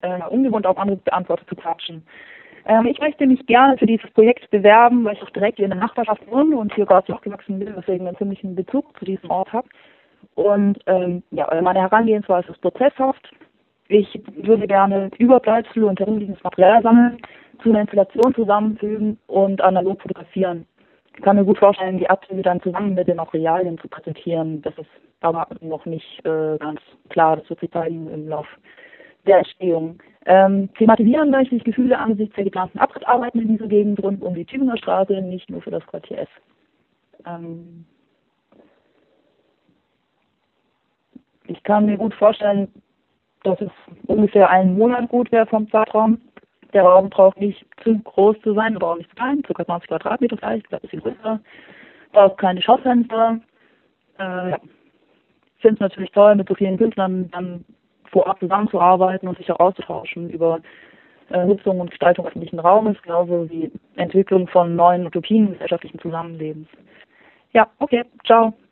ungewohnt auf andere Beantworter zu quatschen. Ich möchte mich gerne für dieses Projekt bewerben, weil ich auch direkt hier in der Nachbarschaft wohne und hier quasi aufgewachsen bin, deswegen einen ziemlichen Bezug zu diesem Ort habe. Und meine Herangehensweise ist prozesshaft. Ich würde gerne Überbleibsel und herumliegendes Material sammeln, zu einer Installation zusammenfügen und analog fotografieren. Ich kann mir gut vorstellen, die Abzüge dann zusammen mit den Materialien zu präsentieren. Das ist aber noch nicht ganz klar. Das wird sich zeigen im Lauf der Entstehung. Thematisieren möchte ich Gefühle angesichts der geplanten Abrissarbeiten in dieser Gegend rund um die Tübinger Straße, nicht nur für das Quartier S. Ich kann mir gut vorstellen, dass es ungefähr einen Monat gut wäre vom Zeitraum. Der Raum braucht nicht zu groß zu sein, aber auch nicht zu klein, ca. 20 Quadratmeter vielleicht, vielleicht ein bisschen größer. Braucht keine Schaufenster. Ich finde es natürlich toll, mit so vielen Künstlern dann vor Ort zusammenzuarbeiten und sich auch auszutauschen über Nutzung und Gestaltung öffentlichen Raumes, genauso wie Entwicklung von neuen Utopien gesellschaftlichen Zusammenlebens. Ja, okay, ciao.